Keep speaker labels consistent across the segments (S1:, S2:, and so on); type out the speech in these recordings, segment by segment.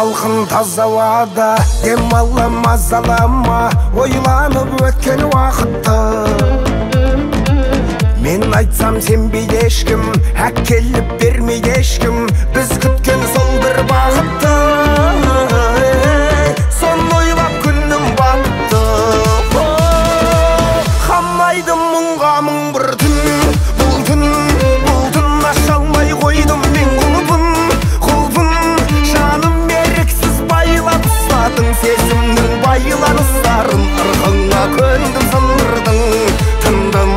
S1: салқын таза ауада демала мазалама ойланып өткен уақытты. Мен айтсам сенбейді ешкім, әкеліп бермейді ешкім, біз күткен сол бір бақытты. Соны ойлап күнім батты. Қамайды мұңға мың бір түн, бұл түн аша алмай қойдым мен құлпын. Жаным еріксіз байлап ұстадың сезімнің байланыстарын, ырғыңа көндім сындырдың. Тындым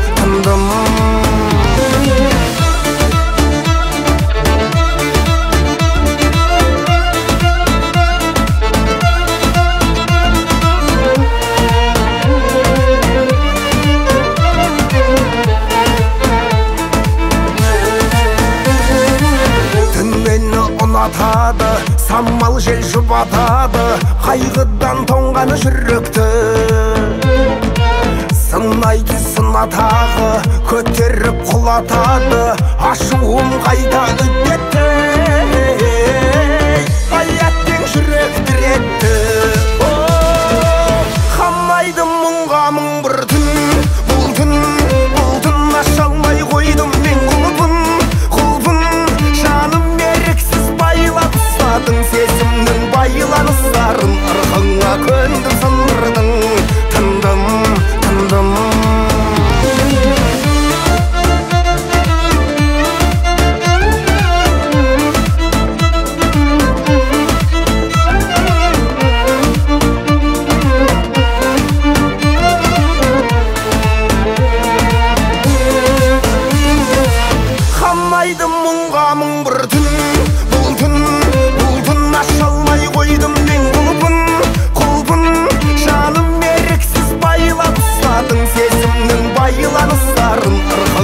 S1: ұнатады, самал жел жұбатады, қайғыдан тоңғаны жүректі. Сынайды сынатағы, көтеріп құлатады, ашуым қайта үдетті. Аяттен жүрек диретті. Қамайды мұңға мың бір түн, бұл түн аша алмай қойдым мен құлпын. Жаным еріксіз байлап ұстадың сезімнің байланыстарын, ырғыңа көндім сындырдың. Тындым Қамайды мұңға мың бір түн, бұл түн аша алмай қойдым мен құлпын. Жаным еріксіз байлап ұстадың сезімнің байланыстарын, ырғыңа